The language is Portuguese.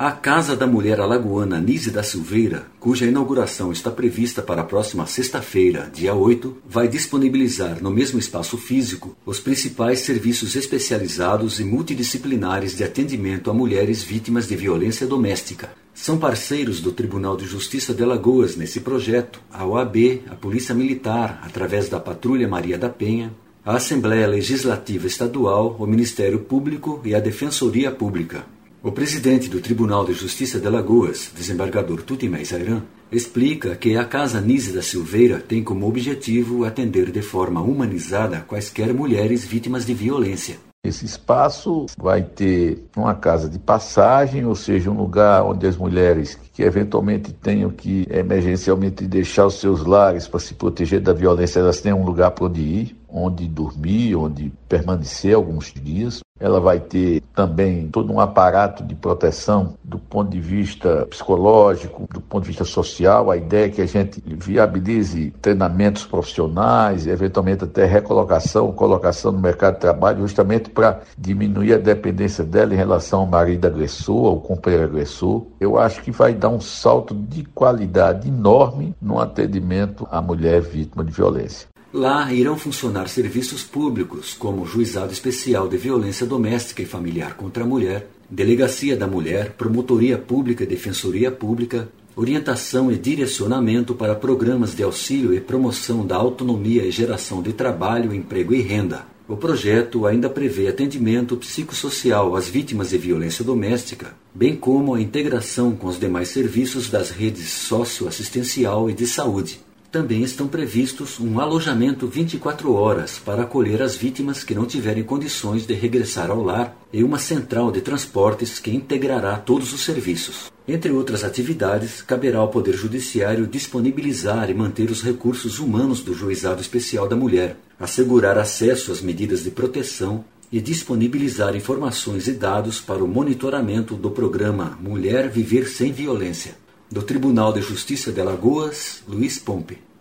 A Casa da Mulher Alagoana Nise da Silveira, cuja inauguração está prevista para a próxima sexta-feira, dia 8, vai disponibilizar no mesmo espaço físico os principais serviços especializados e multidisciplinares de atendimento a mulheres vítimas de violência doméstica. São parceiros do Tribunal de Justiça de Alagoas nesse projeto, a OAB, a Polícia Militar, através da Patrulha Maria da Penha, a Assembleia Legislativa Estadual, o Ministério Público e a Defensoria Pública. O presidente do Tribunal de Justiça de Alagoas, desembargador Tutimé Zairan, explica que a Casa Nise da Silveira tem como objetivo atender de forma humanizada quaisquer mulheres vítimas de violência. Esse espaço vai ter uma casa de passagem, ou seja, um lugar onde as mulheres que eventualmente tenham que emergencialmente deixar os seus lares para se proteger da violência, elas tenham um lugar para onde ir, onde dormir, onde permanecer alguns dias. Ela vai ter também todo um aparato de proteção do ponto de vista psicológico, do ponto de vista social. A ideia é que a gente viabilize treinamentos profissionais, eventualmente até colocação no mercado de trabalho, justamente para diminuir a dependência dela em relação ao marido agressor, ao companheiro agressor. Eu acho que vai dar um salto de qualidade enorme no atendimento à mulher vítima de violência. Lá irão funcionar serviços públicos como Juizado Especial de Violência Doméstica e Familiar contra a Mulher, Delegacia da Mulher, Promotoria Pública e Defensoria Pública, orientação e direcionamento para programas de auxílio e promoção da autonomia e geração de trabalho, emprego e renda. O projeto ainda prevê atendimento psicossocial às vítimas de violência doméstica, bem como a integração com os demais serviços das redes socioassistencial e de saúde. Também estão previstos um alojamento 24 horas para acolher as vítimas que não tiverem condições de regressar ao lar e uma central de transportes que integrará todos os serviços. Entre outras atividades, caberá ao Poder Judiciário disponibilizar e manter os recursos humanos do Juizado Especial da Mulher, assegurar acesso às medidas de proteção e disponibilizar informações e dados para o monitoramento do programa Mulher Viver Sem Violência. Do Tribunal de Justiça de Alagoas, Luiz Pompe.